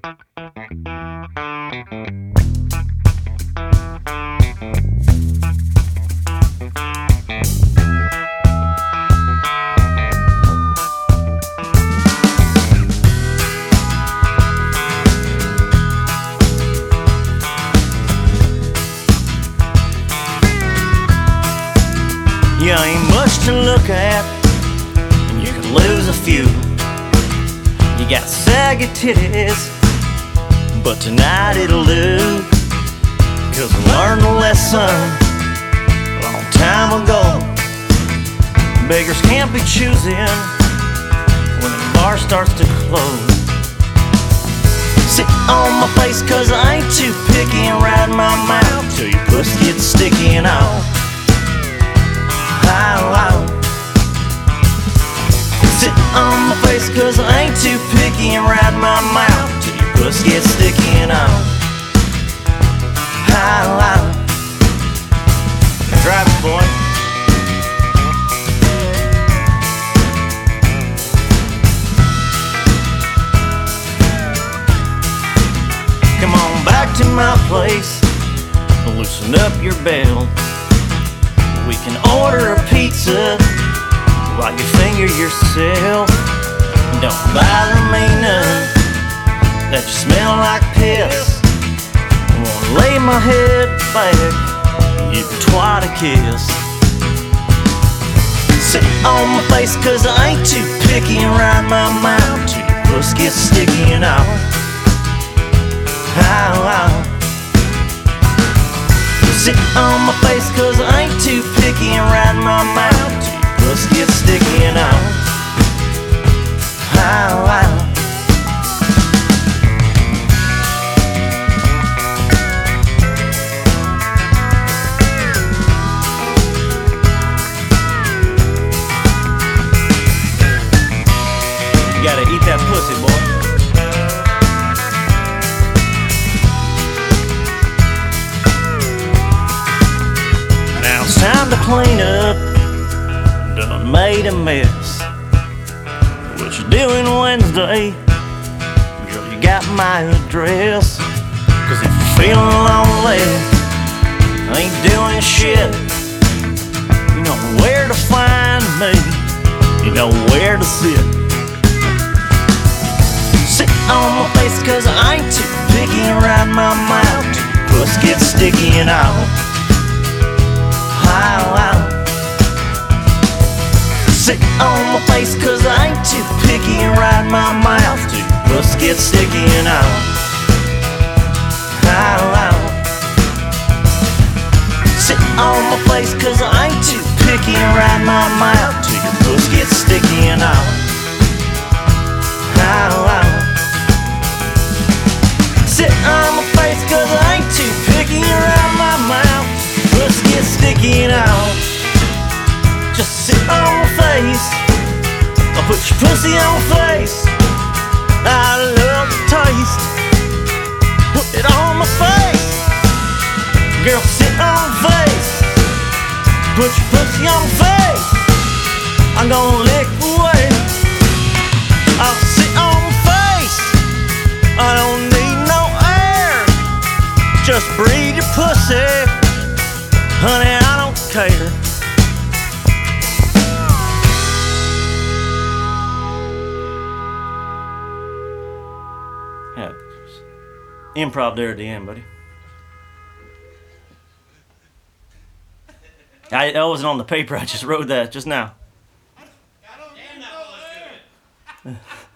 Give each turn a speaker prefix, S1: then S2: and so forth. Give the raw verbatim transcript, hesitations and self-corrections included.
S1: You ain't much to look at, and you can lose a few. You got saggy titties, but tonight it'll do. Cause I learned a lesson a long time ago. Beggars can't be choosing when the bar starts to close. Sit on my face cause I ain't too picky, and ride my mouth till your puss gets sticky and all. Ow, ow. Sit on my face cause I ain't too picky, and ride my mouth till your puss gets sticky and all. Ow, ow. Drive it, boy. Come on back to my place, loosen up your belt. We can order a pizza while you finger yourself. Don't bother me none that you smell like piss. I wanna lay my head back, give you twat a kiss. Sit on my face cause I ain't too picky, and ride my mouth till your puss gets sticky and all. Ow, ow. Sit on my face cause I ain't too picky, and ride my mouth till your puss gets sticky and all. Ow, ow. You gotta eat that pussy, boy. It's time to clean up, done made a mess. What you doing Wednesday? Girl, you got my address. Cause if you're feeling lonely, ain't doing shit, you know where to find me, you know where to sit. Sit on my face cause I ain't too picky, and ride my mouth till your puss gets sticky and all. Ow, ow. Sit on my face cause I ain't too picky, and ride my mouth till your puss gets sticky and all. Ow, ow. Sit on my face cause I ain't too picky, and ride my mouth till your puss gets sticky and all. Ow, ow. Sit on my face cause I ain't too picky, and ride my mouth, puss gets sticky and all. Just sit on my face, I'll put your pussy on my face. I love the taste, put it on my face. Girl, sit on my face, put your pussy on my face. I'm gonna lick away, I'll sit on my face. I don't need no air, just breathe your pussy. Honey, I don't care. Yeah, improv there at the end, buddy. I, that wasn't on the paper, I just wrote that just now.
S2: Damn, that was good.